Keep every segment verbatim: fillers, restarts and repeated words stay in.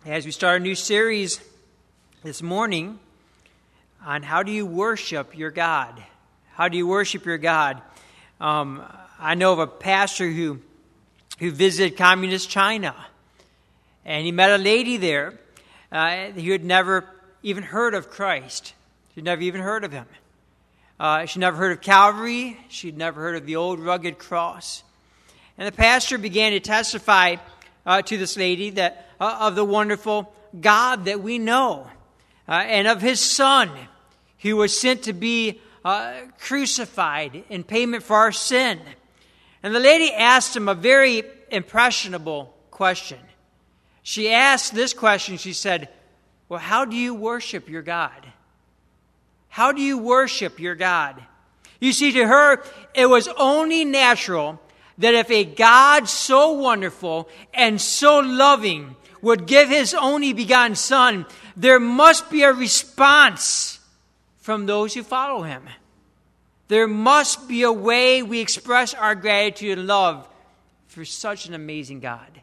as we start a new series this morning on how do you worship your God? How do you worship your God? Um, I know of a pastor who who visited communist China, and he met a lady there uh, who had never even heard of Christ. She'd never even heard of him. Uh, she'd never heard of Calvary. She'd never heard of the old rugged cross. And the pastor began to testify uh, to this lady that uh, of the wonderful God that we know, uh, and of His Son, who was sent to be uh, crucified in payment for our sin. And the lady asked him a very impressionable question. She asked this question. She said, "Well, how do you worship your God? How do you worship your God?" You see, to her, it was only natural that if a God so wonderful and so loving would give His only begotten Son, there must be a response from those who follow Him. There must be a way we express our gratitude and love for such an amazing God.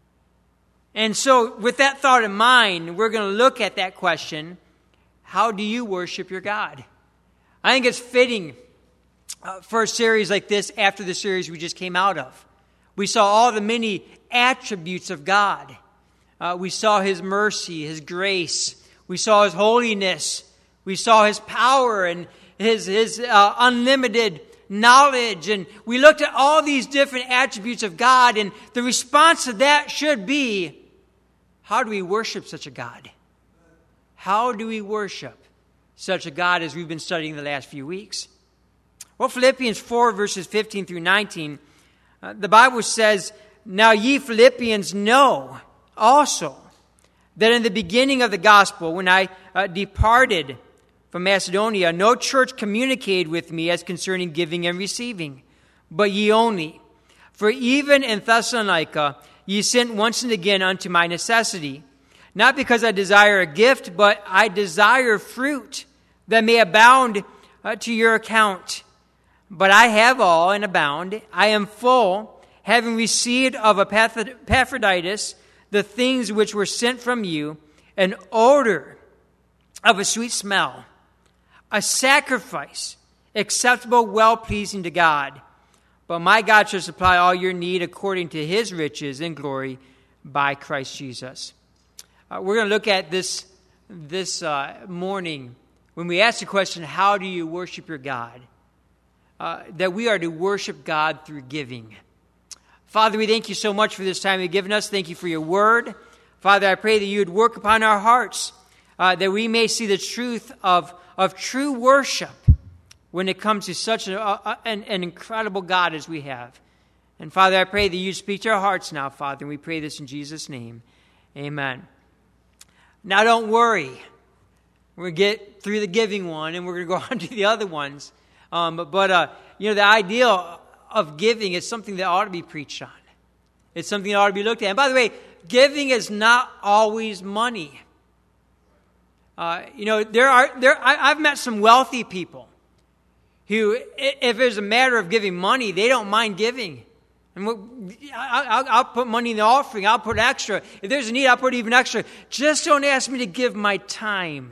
And so, with that thought in mind, we're going to look at that question: how do you worship your God? I think it's fitting uh, for a series like this after the series we just came out of. We saw all the many attributes of God. Uh, we saw His mercy, His grace. We saw His holiness. We saw His power and His, his uh, unlimited knowledge. And we looked at all these different attributes of God. And the response to that should be, how do we worship such a God? How do we worship such a God as we've been studying the last few weeks? Well, Philippians four, verses fifteen through nineteen, uh, the Bible says, "Now ye Philippians know also that in the beginning of the gospel, when I uh, departed from Macedonia, no church communicated with me as concerning giving and receiving, but ye only. For even in Thessalonica ye sent once and again unto my necessity, not because I desire a gift, but I desire fruit that may abound uh, to your account. But I have all and abound. I am full, having received of Epaphroditus the things which were sent from you, an odor of a sweet smell, a sacrifice acceptable, well-pleasing to God. But my God shall supply all your need according to His riches and glory by Christ Jesus." Uh, we're going to look at this this uh, morning when we ask the question, how do you worship your God? Uh, that we are to worship God through giving. Father, we thank you so much for this time you've given us. Thank you for your word. Father, I pray that you would work upon our hearts, uh, that we may see the truth of, of true worship when it comes to such a, a, an, an incredible God as we have. And Father, I pray that you speak to our hearts now, Father, and we pray this in Jesus' name. Amen. Now, don't worry. We're going to get through the giving one, and we're going to go on to the other ones. Um, but, but uh, you know, the idea of giving is something that ought to be preached on. It's something that ought to be looked at. And by the way, giving is not always money. Uh, you know, there are there. I, I've met some wealthy people who, if it's a matter of giving money, they don't mind giving. And I'll, I'll put money in the offering. I'll put extra. If there's a need, I'll put even extra. Just don't ask me to give my time.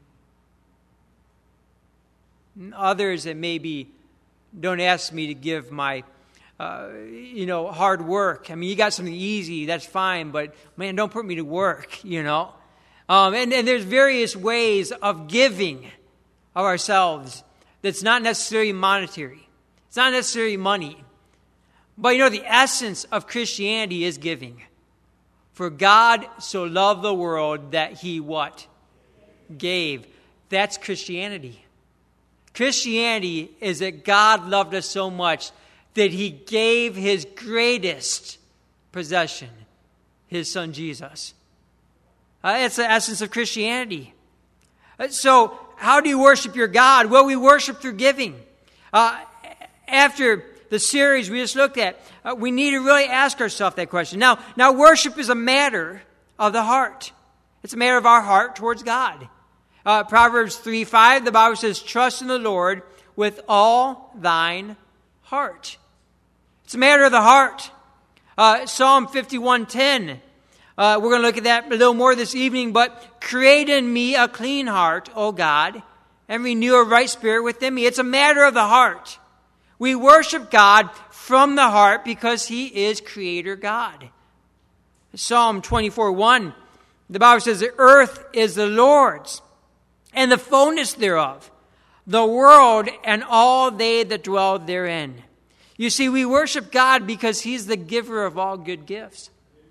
Others that maybe don't ask me to give my, uh, you know, hard work. I mean, you got something easy, that's fine, but man, don't put me to work, you know. Um, and, and there's various ways of giving of ourselves that's not necessarily monetary. It's not necessarily money. But you know, the essence of Christianity is giving. For God so loved the world that He what? Gave. That's Christianity. Christianity is that God loved us so much that He gave His greatest possession, His Son Jesus. Uh, that's the essence of Christianity. Uh, so, how do you worship your God? Well, we worship through giving. Uh, after the series we just looked at, uh, we need to really ask ourselves that question. Now, now, worship is a matter of the heart. It's a matter of our heart towards God. Uh, Proverbs three five, the Bible says, "Trust in the Lord with all thine heart." It's a matter of the heart. Uh, Psalm fifty-one ten, Uh, we're going to look at that a little more this evening, but create in me a clean heart, O God, and renew a right spirit within me. It's a matter of the heart. We worship God from the heart because he is Creator God. Psalm twenty-four one, the Bible says, the earth is the Lord's, and the fullness thereof, the world and all they that dwell therein. You see, we worship God because he's the giver of all good gifts.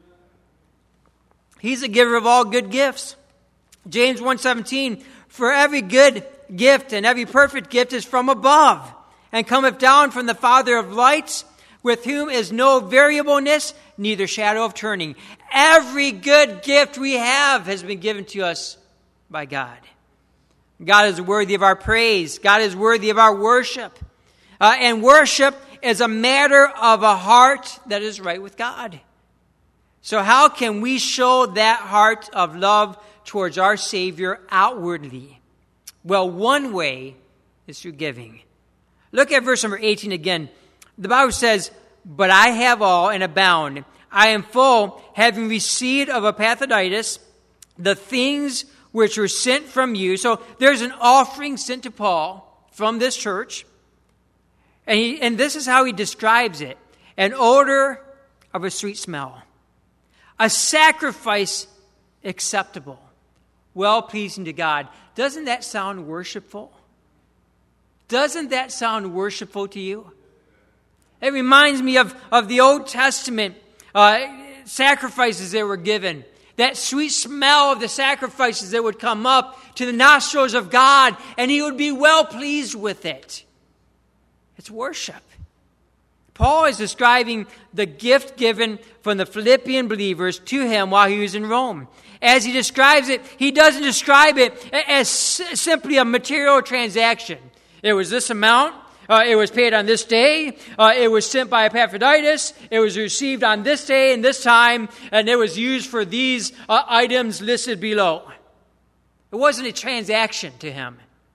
He's the giver of all good gifts. James one seventeen, for every good gift and every perfect gift is from above, and cometh down from the Father of lights, with whom is no variableness, neither shadow of turning. Every good gift we have has been given to us by God. God is worthy of our praise. God is worthy of our worship. Uh, and worship is a matter of a heart that is right with God. So how can we show that heart of love towards our Savior outwardly? Well, one way is through giving. Look at verse number eighteen again. The Bible says, but I have all and abound. I am full, having received of Epaphroditus the things which were sent from you. So there's an offering sent to Paul from this church. And, he, and this is how he describes it. An odor of a sweet smell. A sacrifice acceptable. Well-pleasing to God. Doesn't that sound worshipful? Doesn't that sound worshipful to you? It reminds me of, of the Old Testament uh, sacrifices that were given. That sweet smell of the sacrifices that would come up to the nostrils of God, and he would be well pleased with it. It's worship. Paul is describing the gift given from the Philippian believers to him while he was in Rome. As he describes it, he doesn't describe it as simply a material transaction. It was this amount. Uh, it was paid on this day. Uh, it was sent by Epaphroditus. It was received on this day and this time. And it was used for these uh, items listed below. It wasn't a transaction to him.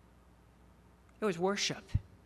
It was worship.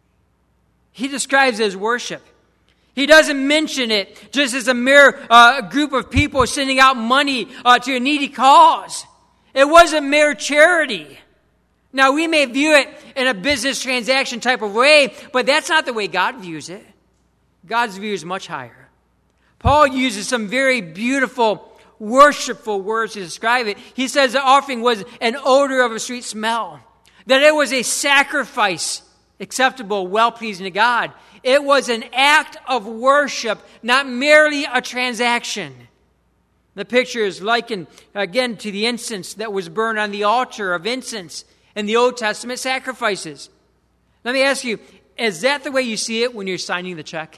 He describes it as worship. He doesn't mention it just as a mere uh, group of people sending out money uh, to a needy cause. It wasn't mere charity. Now, we may view it in a business transaction type of way, but that's not the way God views it. God's view is much higher. Paul uses some very beautiful, worshipful words to describe it. He says the offering was an odor of a sweet smell, that it was a sacrifice acceptable, well-pleasing to God. It was an act of worship, not merely a transaction. The picture is likened, again, to the incense that was burned on the altar of incense in the Old Testament sacrifices. Let me ask you, is that the way you see it when you're signing the check?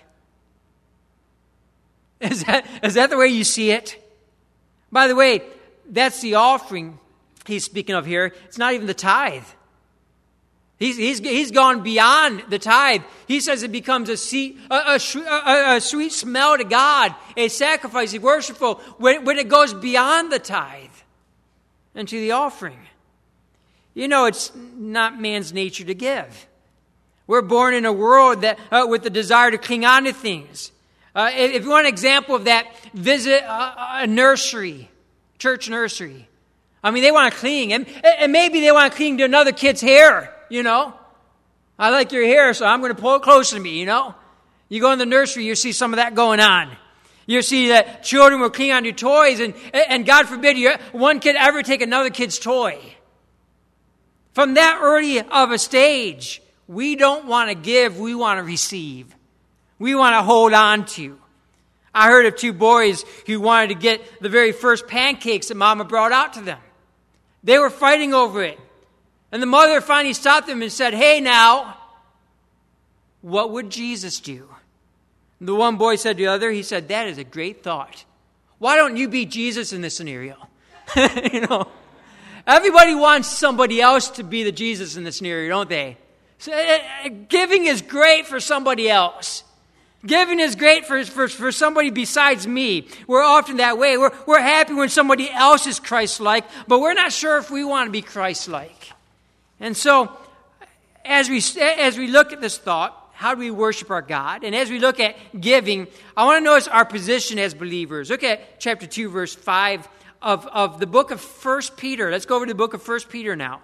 Is that, is that the way you see it? By the way, that's the offering he's speaking of here. It's not even the tithe. He's, he's, he's gone beyond the tithe. He says it becomes a, see, a, a, a, a sweet smell to God, a sacrifice, a worshipful, when, when it goes beyond the tithe and to the offering. You know, it's not man's nature to give. We're born in a world that uh, with the desire to cling on to things. Uh, if, if you want an example of that, visit a, a nursery, church nursery. I mean, they want to cling, and, and maybe they want to cling to another kid's hair, you know. I like your hair, so I'm going to pull it close to me, you know. You go in the nursery, you see some of that going on. You see that children will cling on to toys, and, and God forbid you, one kid ever take another kid's toy. From that early of a stage, we don't want to give, we want to receive. We want to hold on to. I heard of two boys who wanted to get the very first pancakes that Mama brought out to them. They were fighting over it. And the mother finally stopped them and said, "Hey now, what would Jesus do?" And the one boy said to the other, he said, "That is a great thought. Why don't you be Jesus in this scenario?" You know. Everybody wants somebody else to be the Jesus in the scenario, don't they? So, uh, giving is great for somebody else. Giving is great for, for, for somebody besides me. We're often that way. We're, we're happy when somebody else is Christ-like, but we're not sure if we want to be Christ-like. And so, as we, as we look at this thought, how do we worship our God? And as we look at giving, I want to notice our position as believers. Look at chapter two, verse five of, of the book of First Peter. Let's go over to the book of First Peter now.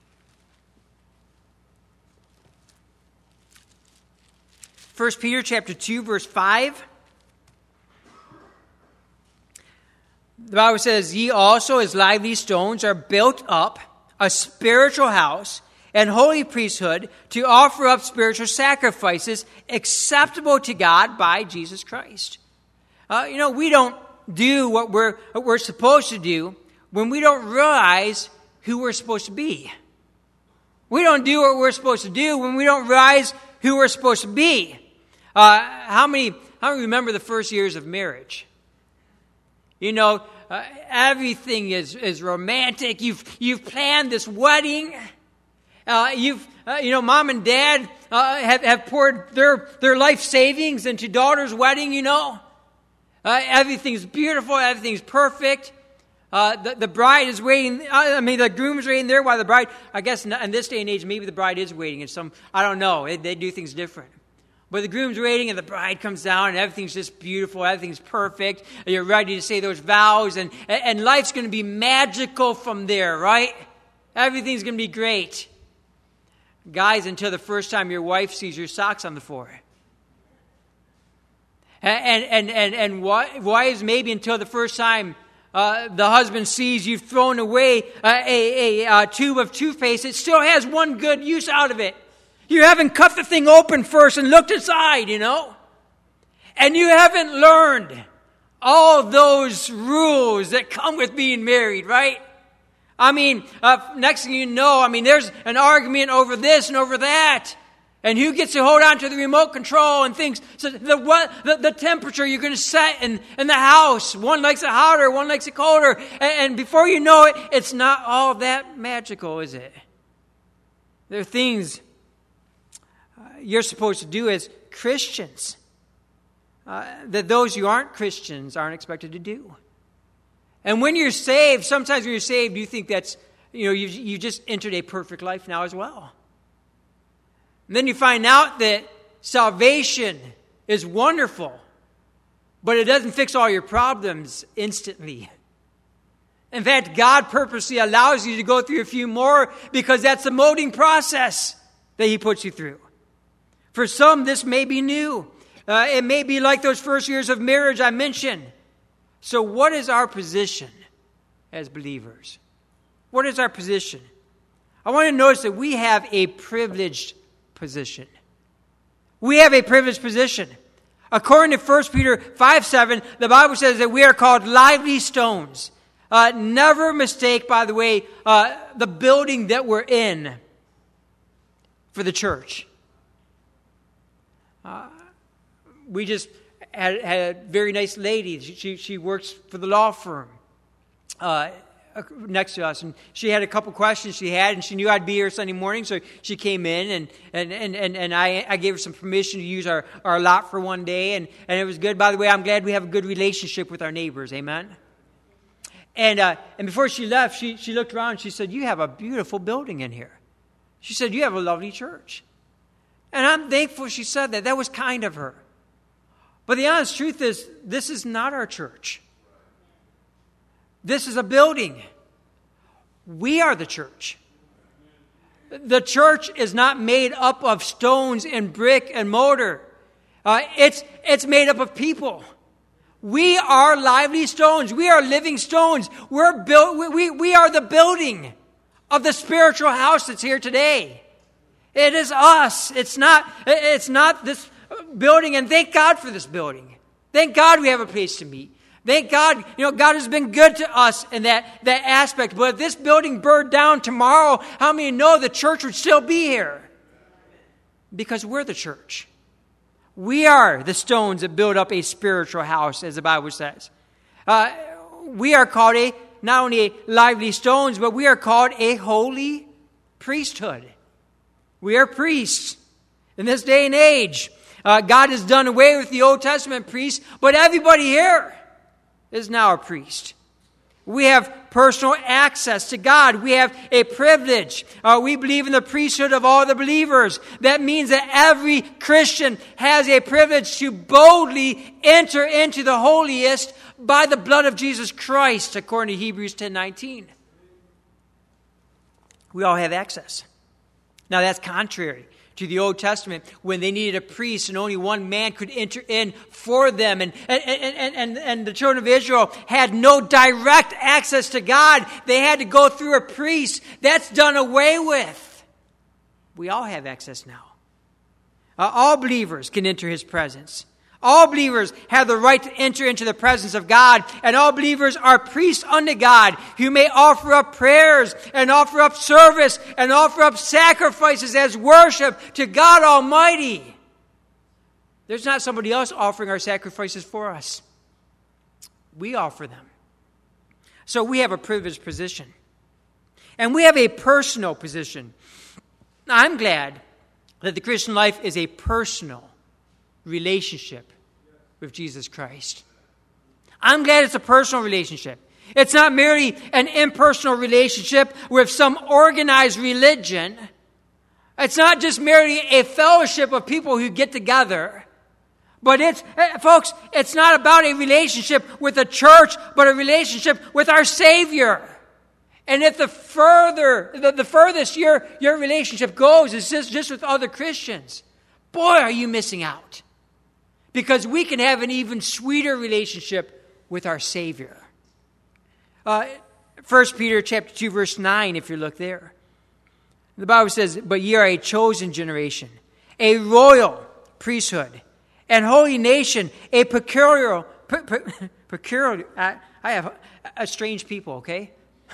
First Peter chapter two, verse five. The Bible says, ye also as lively stones are built up a spiritual house and holy priesthood to offer up spiritual sacrifices acceptable to God by Jesus Christ. Uh, you know, we don't do what we're, what we're supposed to do when we don't realize who we're supposed to be. We don't do what we're supposed to do when we don't realize who we're supposed to be. Uh, how many, how many remember the first years of marriage? You know, uh, everything is, is romantic. You've, you've planned this wedding. Uh, you've, uh, you know, mom and dad uh, have, have poured their, their life savings into daughter's wedding, you know. Uh, everything's beautiful. Everything's perfect. Uh, the, the bride is waiting. I mean, the groom is waiting there while the bride, I guess in this day and age, maybe the bride is waiting. And some, I don't know. They, they do things different. But the groom's waiting and the bride comes down and everything's just beautiful. Everything's perfect. You're ready to say those vows and, and life's going to be magical from there, right? Everything's going to be great. Guys, until the first time your wife sees your socks on the floor. And and and, and wives, maybe until the first time uh, the husband sees you've thrown away a, a, a, a tube of toothpaste. It still has one good use out of it. You haven't cut the thing open first and looked inside, you know. And you haven't learned all those rules that come with being married, right? I mean, uh, next thing you know, I mean, there's an argument over this and over that. And who gets to hold on to the remote control and things. So the what, the, the temperature you're going to set in, in the house. One likes it hotter, one likes it colder. And, and before you know it, it's not all that magical, is it? There are things uh, you're supposed to do as Christians uh, that those who aren't Christians aren't expected to do. And when you're saved, sometimes when you're saved, you think that's, you know, you you just entered a perfect life now as well. And then you find out that salvation is wonderful, but it doesn't fix all your problems instantly. In fact, God purposely allows you to go through a few more because that's the molding process that He puts you through. For some, this may be new. Uh, it may be like those first years of marriage I mentioned. So what is our position as believers? What is our position? I want to notice that we have a privileged position. We have a privileged position. According to First Peter five seven, the Bible says that we are called lively stones. Uh, never mistake, by the way, uh, the building that we're in for the church. Uh, we just had, had a very nice lady. She, she works for the law firm uh, next to us. And she had a couple questions she had, and she knew I'd be here Sunday morning, so she came in, and and, and, and, and I, I gave her some permission to use our, our lot for one day, and, and it was good. By the way, I'm glad we have a good relationship with our neighbors. Amen? And uh, and before she left, she, she looked around and she said, you have a beautiful building in here. She said, you have a lovely church. And I'm thankful she said that. That was kind of her. But the honest truth is, this is not our church. This is a building. We are the church. The church is not made up of stones and brick and mortar. Uh, it's, it's made up of people. We are lively stones. We are living stones. We're built, we, we, we are the building of the spiritual house that's here today. It is us. It's not, it's not this building, and thank God for this building. Thank God we have a place to meet. Thank God, you know, God has been good to us in that, that aspect. But if this building burned down tomorrow, how many know the church would still be here? Because we're the church. We are the stones that build up a spiritual house, as the Bible says. Uh, we are called a, not only a lively stones, but we are called a holy priesthood. We are priests in this day and age. Uh, God has done away with the Old Testament priests, but everybody here is now a priest. We have personal access to God. We have a privilege. Uh, we believe in the priesthood of all the believers. That means that every Christian has a privilege to boldly enter into the holiest by the blood of Jesus Christ, according to Hebrews ten nineteen. We all have access. Now that's contrary to the Old Testament, when they needed a priest and only one man could enter in for them. And, and, and, and, and the children of Israel had no direct access to God. They had to go through a priest. That's done away with. We all have access now. Uh, all believers can enter his presence. All believers have the right to enter into the presence of God, and all believers are priests unto God who may offer up prayers and offer up service and offer up sacrifices as worship to God Almighty. There's not somebody else offering our sacrifices for us. We offer them. So we have a privileged position. And we have a personal position. I'm glad that the Christian life is a personal relationship with Jesus Christ. I'm glad it's a personal relationship. It's not merely an impersonal relationship with some organized religion. It's not just merely a fellowship of people who get together. But it's, folks, it's not about a relationship with a church, but a relationship with our Savior. And if the further, the, the furthest your, your relationship goes is just, just with other Christians, boy, are you missing out. Because we can have an even sweeter relationship with our Savior. Uh, First Peter chapter two, verse nine, if you look there. The Bible says, "But ye are a chosen generation, a royal priesthood, and holy nation, a peculiar, per, per, peculiar, I, I have a, a strange people, okay?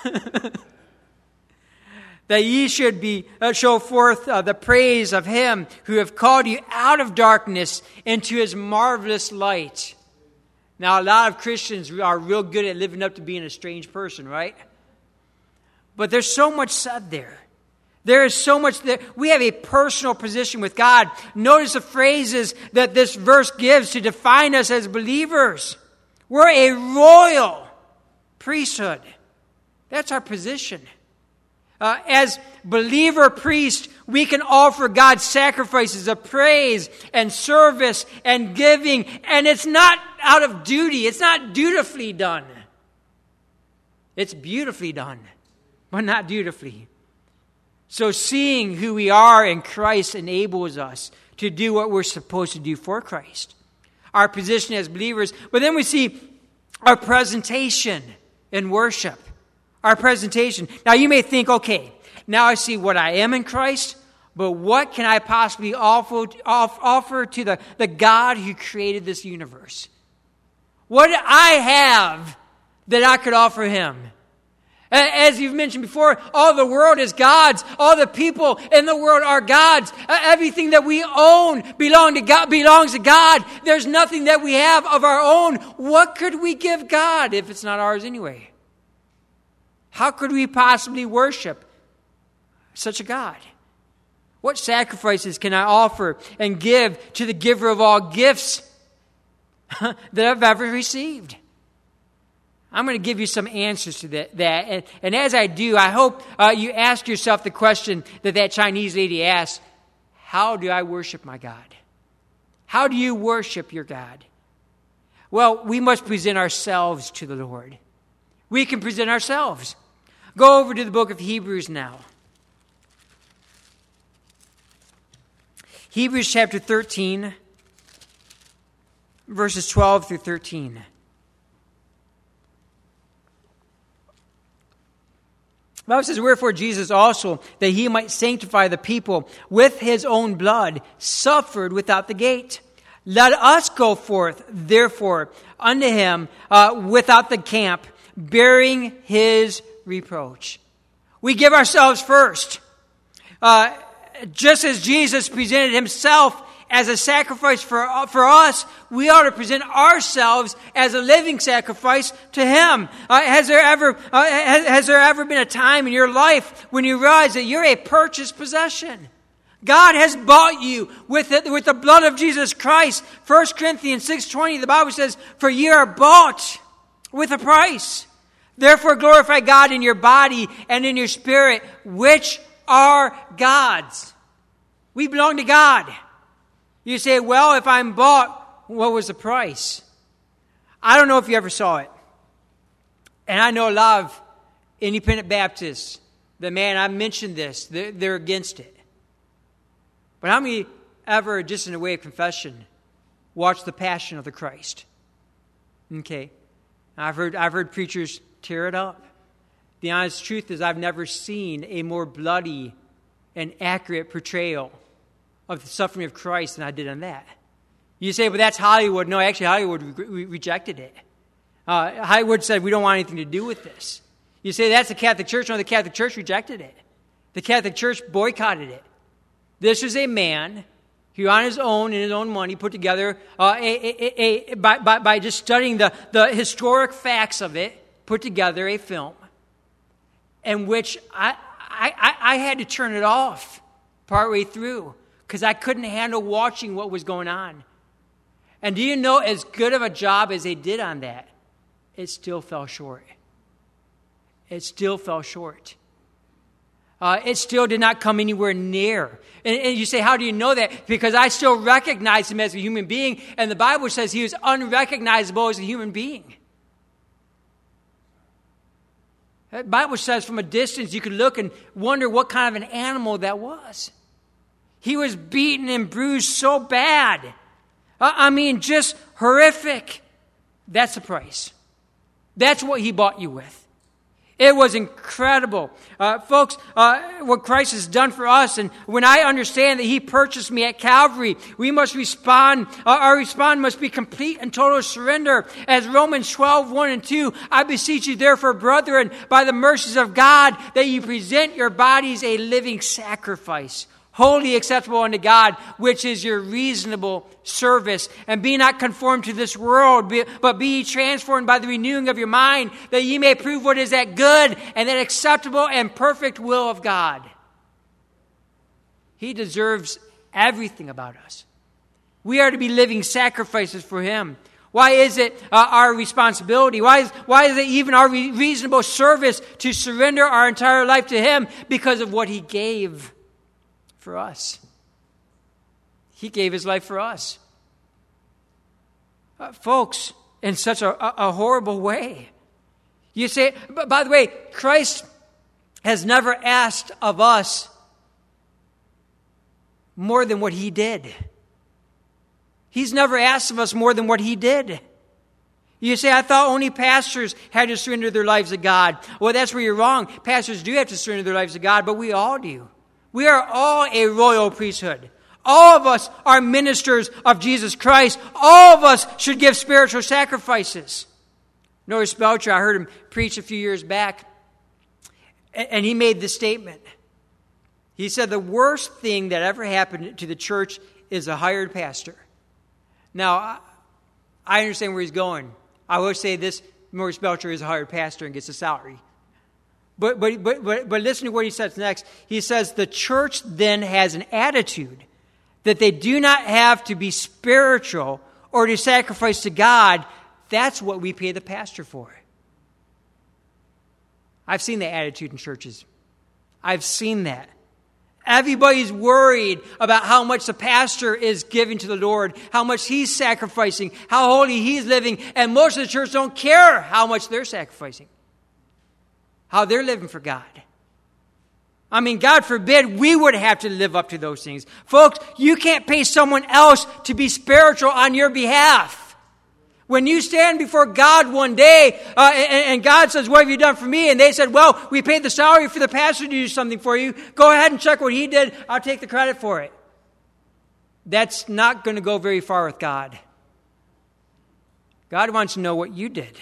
That ye should be uh, show forth uh, the praise of him who have called you out of darkness into his marvelous light." Now, a lot of Christians are real good at living up to being a strange person, right? But there's so much said there. There is so much there. We have a personal position with God. Notice the phrases that this verse gives to define us as believers. We're a royal priesthood. That's our position. Uh, as believer priests, we can offer God sacrifices of praise and service and giving. And it's not out of duty. It's not dutifully done. It's beautifully done, but not dutifully. So seeing who we are in Christ enables us to do what we're supposed to do for Christ. Our position as believers. But then we see our presentation in worship. Our presentation. Now you may think, okay, now I see what I am in Christ, but what can I possibly offer, offer to the, the God who created this universe? What do I have that I could offer him? As you've mentioned before, all the world is God's. All the people in the world are God's. Everything that we own belong to God, belongs to God. There's nothing that we have of our own. What could we give God if it's not ours anyway? How could we possibly worship such a God? What sacrifices can I offer and give to the giver of all gifts that I've ever received? I'm going to give you some answers to that. that. And, and as I do, I hope uh, you ask yourself the question that that Chinese lady asked, how do I worship my God? How do you worship your God? Well, we must present ourselves to the Lord. We can present ourselves. Go over to the book of Hebrews now. Hebrews chapter thirteen, verses twelve through thirteen. The Bible says, "Wherefore Jesus also, that he might sanctify the people with his own blood, suffered without the gate. Let us go forth, therefore, unto him uh, without the camp, bearing his reproach." We give ourselves first. Uh, just as Jesus presented himself as a sacrifice for, for us, we ought to present ourselves as a living sacrifice to him. Uh, has there ever uh, has, has there ever been a time in your life when you realize that you're a purchased possession? God has bought you with the, with the blood of Jesus Christ. First Corinthians six twenty, the Bible says, "For ye are bought with a price. Therefore glorify God in your body and in your spirit, which are God's. We belong to God. You say, well, if I'm bought, what was the price? I don't know if you ever saw it. And I know a lot of independent Baptists that, man, I mentioned this. They're, they're against it. But how many ever, just in a way of confession, watched The Passion of the Christ? Okay. I've heard, I've heard preachers tear it up. The honest truth is I've never seen a more bloody and accurate portrayal of the suffering of Christ than I did on that. You say, but that's Hollywood. No, actually, Hollywood re- rejected it. Uh, Hollywood said, we don't want anything to do with this. You say, that's the Catholic Church. No, the Catholic Church rejected it. The Catholic Church boycotted it. This was a man who, on his own, in his own money, put together, uh, a, a, a, a, by, by, by just studying the, the historic facts of it, put together a film in which I, I, I had to turn it off partway through because I couldn't handle watching what was going on. And do you know, as good of a job as they did on that, it still fell short. It still fell short. Uh, it still did not come anywhere near. And, and you say, how do you know that? Because I still recognize him as a human being, and the Bible says he was unrecognizable as a human being. The Bible says from a distance you could look and wonder what kind of an animal that was. He was beaten and bruised so bad. Uh, I mean, just horrific. That's the price. That's what he bought you with. It was incredible. Uh, folks, uh, what Christ has done for us, and when I understand that he purchased me at Calvary, we must respond, uh, our response must be complete and total surrender. As Romans twelve, one and two, I beseech you therefore, brethren, by the mercies of God, that you present your bodies a living sacrifice, wholly acceptable unto God, which is your reasonable service. And be not conformed to this world, but be ye transformed by the renewing of your mind, that ye may prove what is that good and that acceptable and perfect will of God. He deserves everything about us. We are to be living sacrifices for him. Why is it uh, our responsibility? Why is, why is it even our re- reasonable service to surrender our entire life to him? Because of what he gave for us. He gave his life for us. Uh, folks, in such a, a, a horrible way. You say, but by the way, Christ has never asked of us more than what he did. He's never asked of us more than what he did. You say, I thought only pastors had to surrender their lives to God. Well, that's where you're wrong. Pastors do have to surrender their lives to God, but we all do. We are all a royal priesthood. All of us are ministers of Jesus Christ. All of us should give spiritual sacrifices. Norris Belcher, I heard him preach a few years back, and he made this statement. He said, the worst thing that ever happened to the church is a hired pastor. Now, I understand where he's going. I will say this, Norris Belcher is a hired pastor and gets a salary. But, but, but, but, but listen to what he says next. He says, the church then has an attitude that they do not have to be spiritual or to sacrifice to God. That's what we pay the pastor for. I've seen that attitude in churches. I've seen that. Everybody's worried about how much the pastor is giving to the Lord, how much he's sacrificing, how holy he's living, and most of the church don't care how much they're sacrificing, how they're living for God. I mean, God forbid we would have to live up to those things. Folks, you can't pay someone else to be spiritual on your behalf. When you stand before God one day, uh, and, and God says, what have you done for me? And they said, well, we paid the salary for the pastor to do something for you. Go ahead and check what he did. I'll take the credit for it. That's not going to go very far with God. God wants to know what you did.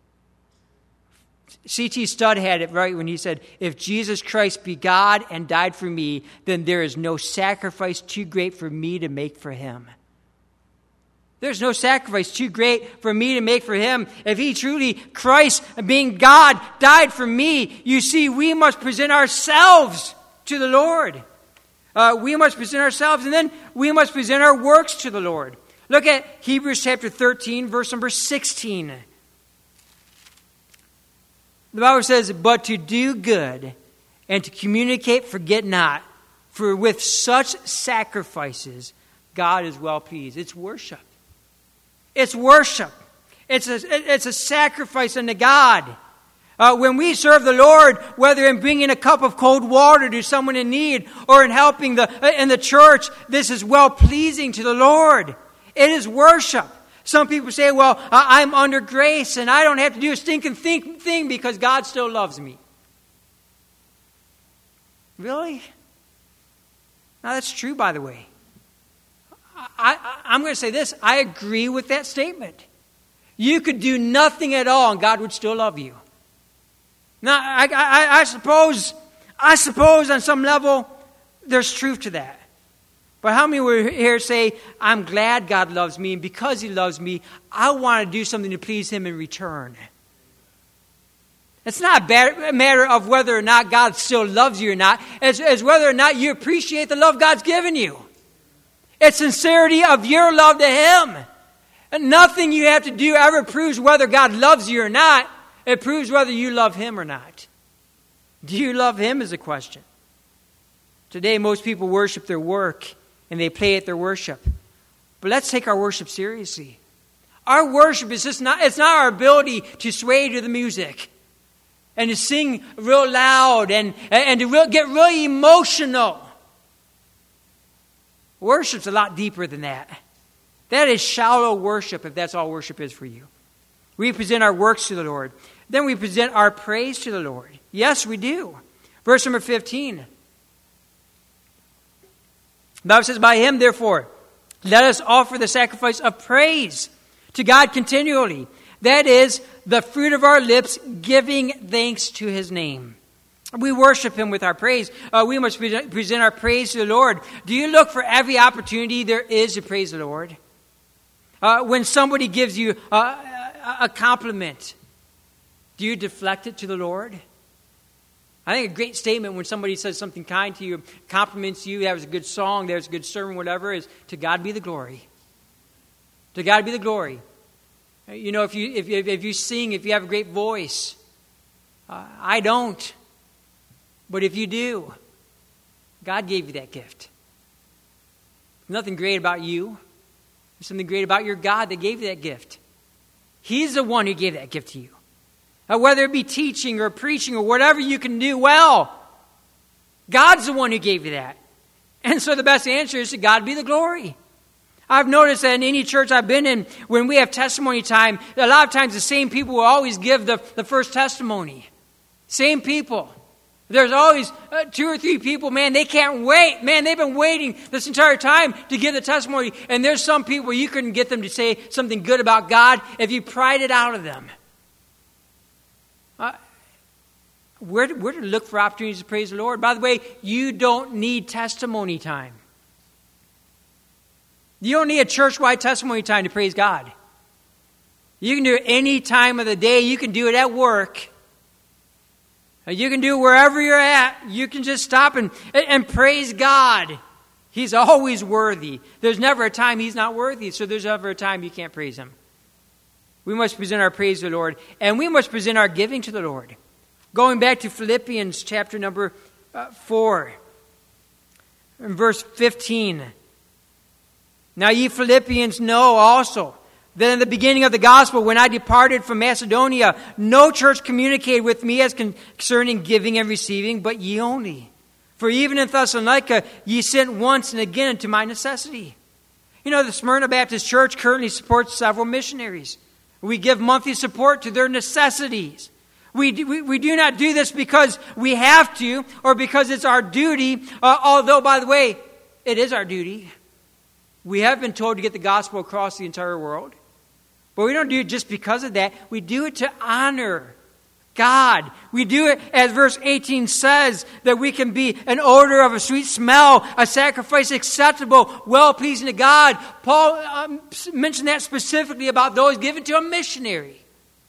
C T Studd had it right when he said, if Jesus Christ be God and died for me, then there is no sacrifice too great for me to make for him. There's no sacrifice too great for me to make for him. If he truly, Christ, being God, died for me, you see, we must present ourselves to the Lord. Uh, we must present ourselves, and then we must present our works to the Lord. Look at Hebrews chapter thirteen, verse number sixteen. The Bible says, but to do good and to communicate, forget not. For with such sacrifices, God is well pleased. It's worship. It's worship. It's a, it's a sacrifice unto God. Uh, when we serve the Lord, whether in bringing a cup of cold water to someone in need or in helping the in the church, this is well pleasing to the Lord. It is worship. Some people say, well, I'm under grace and I don't have to do a stinking thing because God still loves me. Really? Now, that's true, by the way. I, I, I'm going to say this. I agree with that statement. You could do nothing at all and God would still love you. Now, I, I, I suppose, I suppose on some level, there's truth to that. But how many were here say, I'm glad God loves me, and because He loves me, I want to do something to please Him in return? It's not a matter of whether or not God still loves you or not. It's, it's whether or not you appreciate the love God's given you. It's sincerity of your love to Him. And nothing you have to do ever proves whether God loves you or not. It proves whether you love Him or not. Do you love Him is a question. Today, most people worship their work and they play at their worship. But let's take our worship seriously. Our worship is just not, it's not our ability to sway to the music and to sing real loud and, and to real, get really emotional. Worship's a lot deeper than that. That is shallow worship if that's all worship is for you. We present our works to the Lord. Then we present our praise to the Lord. Yes, we do. Verse number fifteen. The Bible says, by Him, therefore, let us offer the sacrifice of praise to God continually. That is the fruit of our lips, giving thanks to His name. We worship Him with our praise. Uh, we must present our praise to the Lord. Do you look for every opportunity there is to praise the Lord? Uh, when somebody gives you uh, a compliment, do you deflect it to the Lord? I think a great statement when somebody says something kind to you, compliments you, that was a good song, that was a good sermon, whatever, is to God be the glory. To God be the glory. You know, if you if you, if you sing, if you have a great voice, uh, I don't. But if you do, God gave you that gift. There's nothing great about you. There's something great about your God that gave you that gift. He's the one who gave that gift to you. Uh, whether it be teaching or preaching or whatever you can do well, God's the one who gave you that. And so the best answer is to God be the glory. I've noticed that in any church I've been in, when we have testimony time, a lot of times the same people will always give the, the first testimony. Same people. There's always uh, two or three people, man, they can't wait. Man, they've been waiting this entire time to give the testimony. And there's some people you couldn't get them to say something good about God if you pried it out of them. Uh, where, to, where to look for opportunities to praise the Lord? By the way, you don't need testimony time. You don't need a church-wide testimony time to praise God. You can do it any time of the day. You can do it at work. You can do it wherever you're at. You can just stop and, and praise God. He's always worthy. There's never a time He's not worthy, so there's never a time you can't praise Him. We must present our praise to the Lord, and we must present our giving to the Lord. Going back to Philippians chapter number uh, four, in verse fifteen. Now ye Philippians know also that in the beginning of the gospel, when I departed from Macedonia, no church communicated with me as concerning giving and receiving, but ye only. For even in Thessalonica ye sent once and again unto my necessity. You know, the Smyrna Baptist Church currently supports several missionaries. We give monthly support to their necessities. We do, we, we do not do this because we have to or because it's our duty, uh, although, by the way, it is our duty. We have been told to get the gospel across the entire world. But we don't do it just because of that. We do it to honor God. We do it, as verse eighteen says, that we can be an odor of a sweet smell, a sacrifice acceptable, well-pleasing to God. Paul um, mentioned that specifically about those given to a missionary.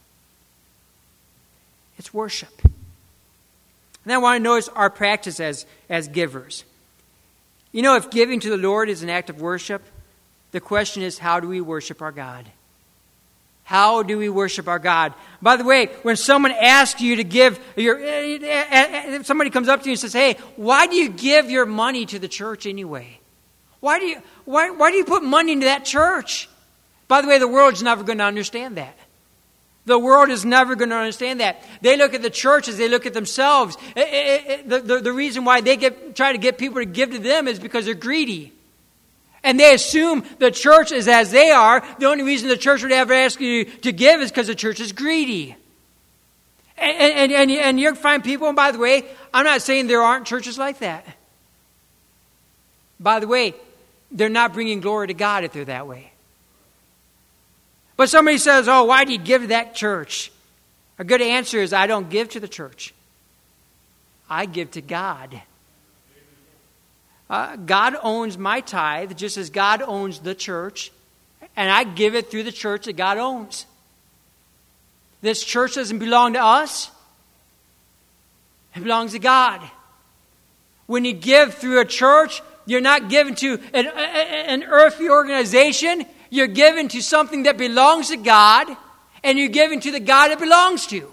It's worship. And I want to notice our practice as, as givers. You know, if giving to the Lord is an act of worship, the question is, how do we worship our God? How do we worship our God? By the way, when someone asks you to give, your, if somebody comes up to you and says, hey, why do you give your money to the church anyway? Why do you, why, why do you put money into that church? By the way, the world's never going to understand that. The world is never going to understand that. They look at the church as they look at themselves. It, it, it, the, the, the reason why they get, try to get people to give to them is because they're greedy. And they assume the church is as they are. The only reason the church would ever ask you to give is because the church is greedy. And, and, and, and you'll find people, and by the way, I'm not saying there aren't churches like that. By the way, they're not bringing glory to God if they're that way. But somebody says, oh, why do you give to that church? A good answer is, I don't give to the church. I give to God. Uh, God owns my tithe just as God owns the church, and I give it through the church that God owns. This church doesn't belong to us. It belongs to God. When you give through a church, you're not giving to an, an earthly organization. You're giving to something that belongs to God, and you're giving to the God it belongs to.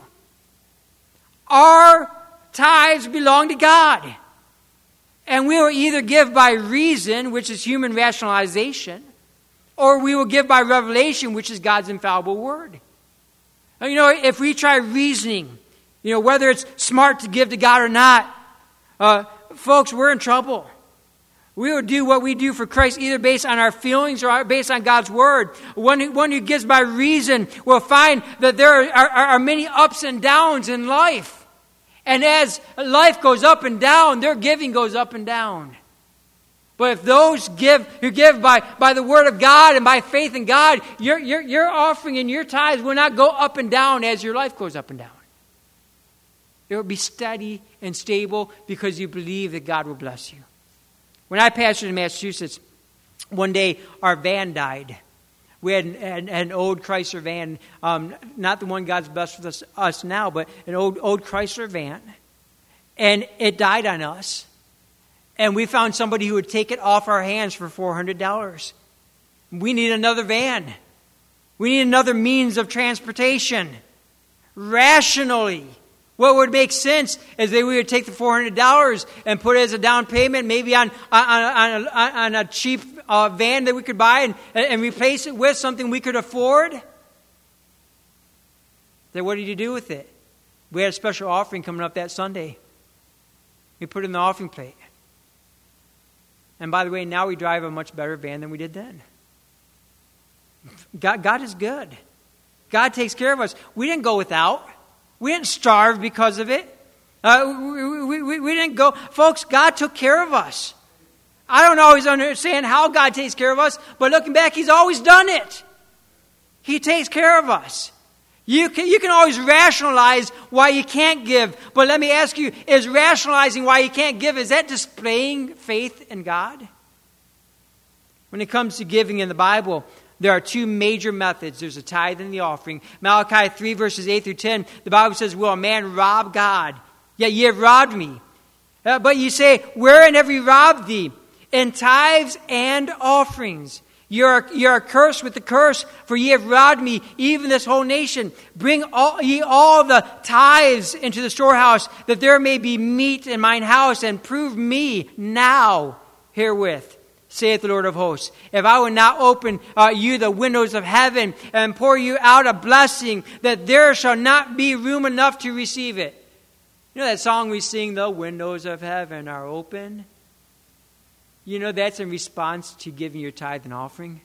Our tithes belong to God. And we will either give by reason, which is human rationalization, or we will give by revelation, which is God's infallible word. And you know, if we try reasoning, you know, whether it's smart to give to God or not, uh, folks, we're in trouble. We will do what we do for Christ either based on our feelings or based on God's word. One who, one who gives by reason will find that there are, are, are many ups and downs in life. And as life goes up and down, their giving goes up and down. But if those give who give by, by the word of God and by faith in God, your, your, your offering and your tithes will not go up and down as your life goes up and down. It will be steady and stable because you believe that God will bless you. When I pastored in Massachusetts, one day our van died. We had an, an, an old Chrysler van, um, not the one God's blessed with us, us now, but an old old Chrysler van. And it died on us. And we found somebody who would take it off our hands for four hundred dollars. We need another van. We need another means of transportation. Rationally, what would make sense is that we would take the four hundred dollars and put it as a down payment, maybe on, on, on, on, on a cheap uh, van that we could buy and, and replace it with something we could afford. Then what did you do with it? We had a special offering coming up that Sunday. We put it in the offering plate. And by the way, now we drive a much better van than we did then. God, God is good. God takes care of us. We didn't go without. We didn't starve because of it. Uh, we, we, we, we didn't go. Folks, God took care of us. I don't always understand how God takes care of us, but looking back, He's always done it. He takes care of us. You can, you can always rationalize why you can't give, but let me ask you, is rationalizing why you can't give, is that displaying faith in God? When it comes to giving in the Bible, there are two major methods. There's a tithe and the offering. Malachi three, verses eight through ten, the Bible says, will a man rob God? Yet ye have robbed me. Uh, but you say, wherein have we robbed thee? In tithes and offerings. You are, you are cursed with the curse, for ye have robbed me, even this whole nation. Bring all, ye all the tithes into the storehouse, that there may be meat in mine house, and prove me now herewith, saith the Lord of hosts. If I would not open uh, you the windows of heaven, and pour you out a blessing, that there shall not be room enough to receive it. You know that song we sing, the windows of heaven are open? You know that's in response to giving your tithe and offering.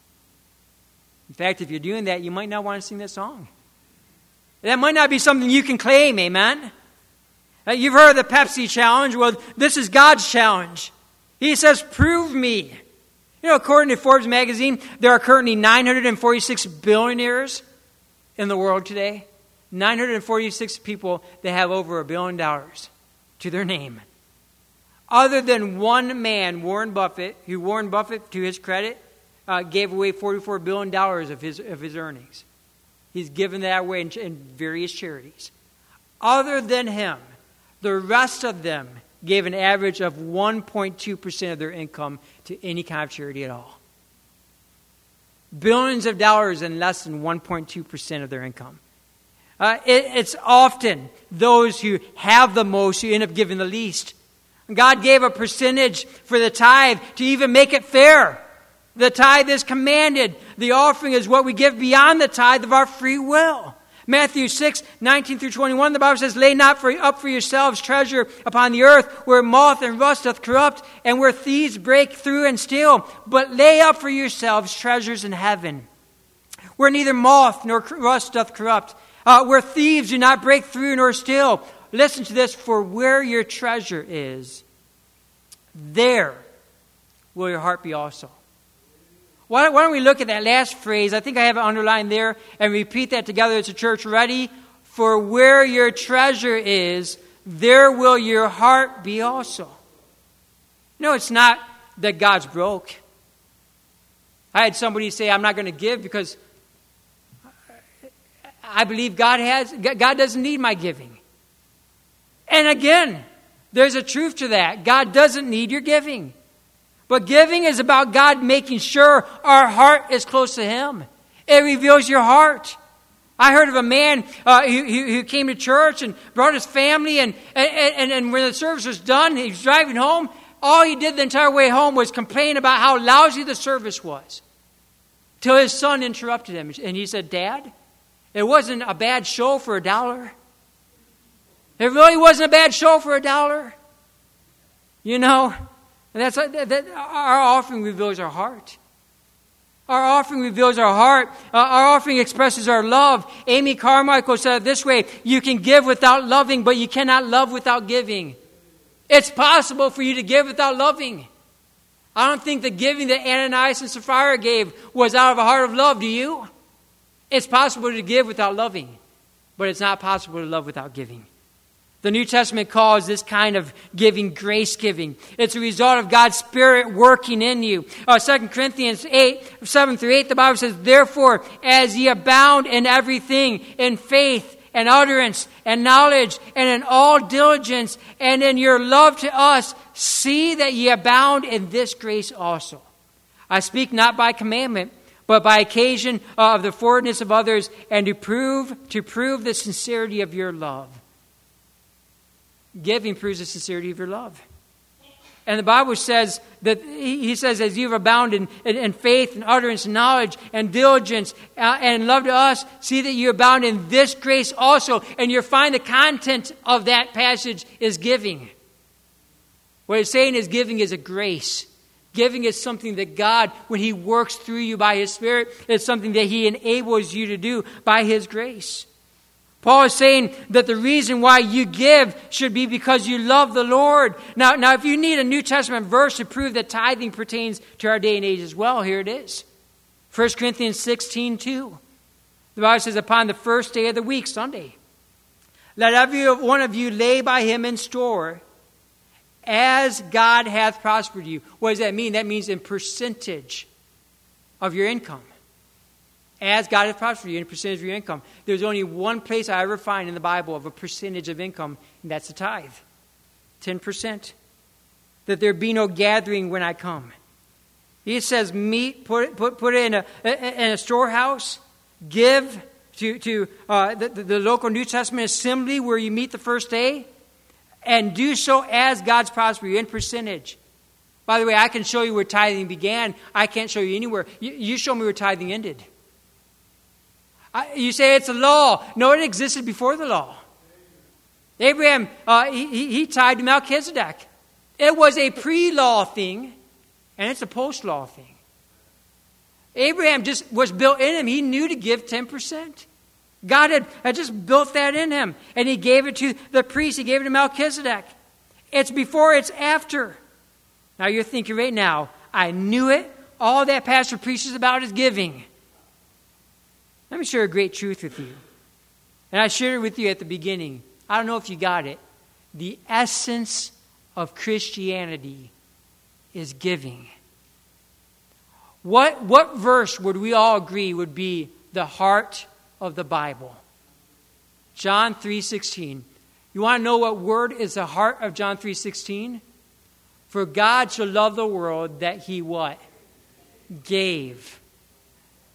In fact, if you're doing that, you might not want to sing that song. That might not be something you can claim, amen? Uh, you've heard of the Pepsi challenge. Well, this is God's challenge. He says, prove me. You know, according to Forbes magazine, there are currently nine hundred forty-six billionaires in the world today. nine hundred forty-six people that have over a billion dollars to their name. Other than one man, Warren Buffett, who Warren Buffett, to his credit, uh, gave away forty-four billion dollars of his of his earnings. He's given that away in, in various charities. Other than him, the rest of them gave an average of one point two percent of their income to any kind of charity at all. billions of dollars and less than one point two percent of their income. Uh, it, it's often those who have the most who end up giving the least. God gave a percentage for the tithe to even make it fair. The tithe is commanded. The offering is what we give beyond the tithe of our free will. Matthew six, nineteen through twenty-one, the Bible says, lay not for, up for yourselves treasure upon the earth, where moth and rust doth corrupt, and where thieves break through and steal. But lay up for yourselves treasures in heaven, where neither moth nor rust doth corrupt, uh, where thieves do not break through nor steal. Listen to this, for where your treasure is, there will your heart be also. Why, why don't we look at that last phrase? I think I have it underlined there, and repeat that together as a church. Ready? For where your treasure is, there will your heart be also. No, it's not that God's broke. I had somebody say, I'm not going to give because I believe God has, God doesn't need my giving. And again, there's a truth to that. God doesn't need your giving. But giving is about God making sure our heart is close to Him. It reveals your heart. I heard of a man uh, who, who came to church and brought his family, and, and, and, and when the service was done, he was driving home. All he did the entire way home was complain about how lousy the service was. Till his son interrupted him, and he said, Dad, it wasn't a bad show for a dollar. It really wasn't a bad show for a dollar. You know, and that's that, that, our offering reveals our heart. Our offering reveals our heart. Uh, our offering expresses our love. Amy Carmichael said it this way, you can give without loving, but you cannot love without giving. It's possible for you to give without loving. I don't think the giving that Ananias and Sapphira gave was out of a heart of love, do you? It's possible to give without loving, but it's not possible to love without giving. The New Testament calls this kind of giving grace giving. It's a result of God's Spirit working in you. Uh, Second Corinthians eight, seven through eight, the Bible says, therefore, as ye abound in everything, in faith and utterance and knowledge and in all diligence and in your love to us, see that ye abound in this grace also. I speak not by commandment, but by occasion of the forwardness of others, and to prove to prove the sincerity of your love. Giving proves the sincerity of your love. And the Bible says that he says, as you've abounded in, in, in faith and utterance and knowledge and diligence uh, and love to us, see that you abound in this grace also. And you'll find the content of that passage is giving. What it's saying is giving is a grace. Giving is something that God, when He works through you by His Spirit, it's something that He enables you to do by His grace. Paul is saying that the reason why you give should be because you love the Lord. Now, now, if you need a New Testament verse to prove that tithing pertains to our day and age as well, here it is. First Corinthians sixteen two. The Bible says, upon the first day of the week, Sunday, let every one of you lay by him in store, as God hath prospered you. What does that mean? That means in percentage of your income. As God has prospered you in a percentage of your income. There's only one place I ever find in the Bible of a percentage of income, and that's the tithe. ten percent. That there be no gathering when I come. He says, meet, put, put, put it in a, in a storehouse, give to, to uh, the, the local New Testament assembly where you meet the first day, and do so as God's prospered you in percentage. By the way, I can show you where tithing began. I can't show you anywhere. You, you show me where tithing ended. You say it's a law. No, it existed before the law. Abraham, uh, he, he tied to Melchizedek. It was a pre-law thing, and it's a post-law thing. Abraham just was built in him. He knew to give ten percent. God had, had just built that in him, and He gave it to the priest. He gave it to Melchizedek. It's before, it's after. Now you're thinking right now, I knew it. All that pastor preaches about is giving. Let me share a great truth with you. And I shared it with you at the beginning. I don't know if you got it. The essence of Christianity is giving. What, what verse would we all agree would be the heart of the Bible? John three sixteen. You want to know what word is the heart of John three sixteen? For God so loved the world that He what? Gave.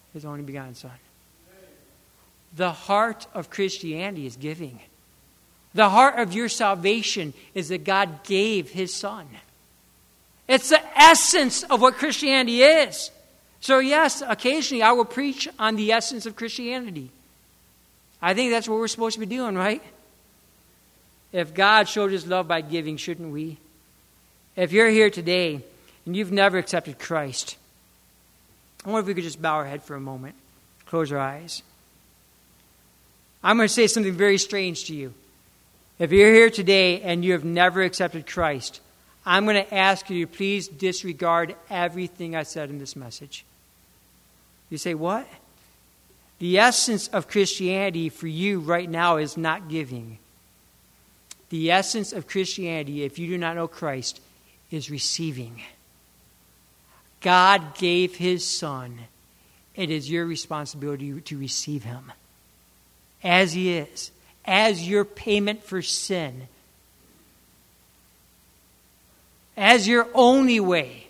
his only begotten Son. The heart of Christianity is giving. The heart of your salvation is that God gave his Son. It's the essence of what Christianity is. So yes, occasionally I will preach on the essence of Christianity. I think that's what we're supposed to be doing, right? If God showed his love by giving, shouldn't we? If you're here today and you've never accepted Christ, I wonder if we could just bow our head for a moment, close our eyes. I'm going to say something very strange to you. If you're here today and you have never accepted Christ, I'm going to ask you to please disregard everything I said in this message. You say, what? The essence of Christianity for you right now is not giving. The essence of Christianity, if you do not know Christ, is receiving. God gave his Son. It is your responsibility to receive him as he is, as your payment for sin, as your only way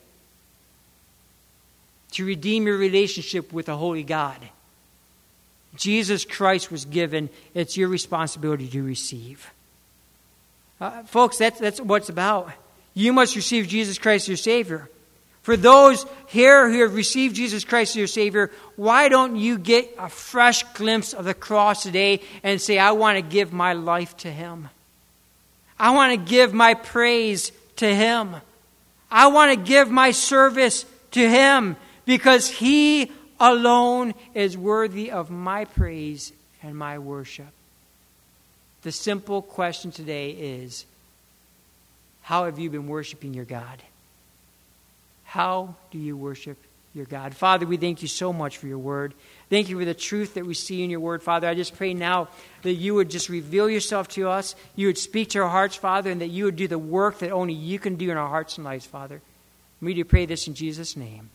to redeem your relationship with a holy God. Jesus Christ was given. It's your responsibility to receive. Uh, folks, that's, that's what it's about. You must receive Jesus Christ as your Savior. For those here who have received Jesus Christ as your Savior, why don't you get a fresh glimpse of the cross today and say, I want to give my life to him. I want to give my praise to him. I want to give my service to him because he alone is worthy of my praise and my worship. The simple question today is, how have you been worshiping your God? How do you worship your God? Father, we thank you so much for your word. Thank you for the truth that we see in your word, Father. I just pray now that you would just reveal yourself to us. You would speak to our hearts, Father, and that you would do the work that only you can do in our hearts and lives, Father. We do pray this in Jesus' name.